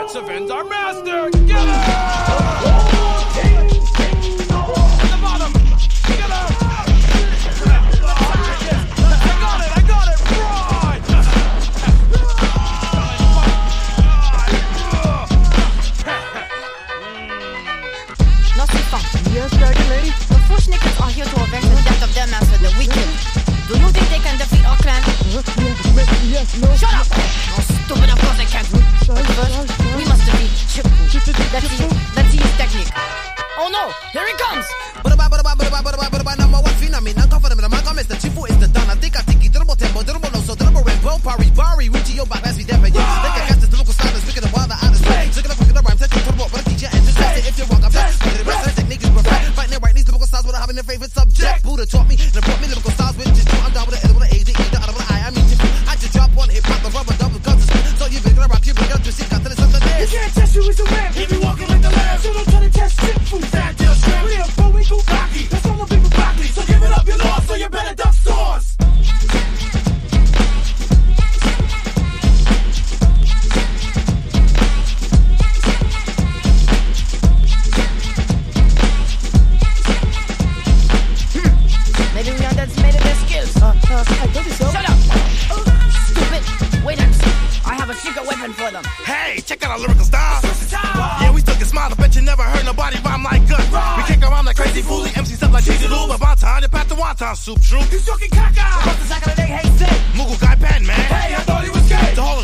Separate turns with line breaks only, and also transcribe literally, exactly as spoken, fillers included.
let's avenge our master. Get him! At the bottom. Get him! I got it, I got it. Right!
No Sifan.
Yes, Dragon Lady?
The Fushnickers are here to avenge the death of their master, the Wicked. Do you think they can defeat our clan?
Uh, yes, yes, no.
Shut up! Oh, stupid, of course they can't. But first, we must defeat Chipu. Let's see, let's see his technique. Oh no, here he comes!
Number one phenomene, unconfident, I'm not Mister Chifu is the Don. I think I think he dribble tempo, dribble no so dribble rainbow, Pari, Bari, Richie, yo, back, let's be there, yeah. They can catch the lyrical silence, speaking of wild, out of space. Look at the fucking rhyme, set you turbo, but teach you and just if you're wrong, I'm best. But the rest of the technique is perfect. Fighting it right, these lyrical styles without having their favorite subject. Buddha taught me, and brought me lyrical styles with just I'm down with the L, with the A, the E, the R, with the I, I mean Chifu. I just drop one hip, pop the rubber, double guns, so you've been gonna rock, you've been gonna do shit, got to the something there.
You can't test you, it's a rap. He be walking like the lamb, so don't try to test Chifu. Fat deal, strap, we are going go cocky. That's all the people broccoli, so give it up, you lost, so you better duck stores.
Maybe we underestimated their skills.
Uh, uh, I told you so.
Shut up! Stupid! Wait and see. I have a secret weapon for them.
Hey, check out our lyrical style. Yeah, we still can smile. I bet you never heard nobody rhyme like us. We kick around like crazy foolie, M Cs up like cheesy Lou. But time to pat the wonton soup, true.
He's talking caca.
What's the second of the day? Hey, say!
Moogle guy, Pan Man.
Hey, I thought he was gay.
The whole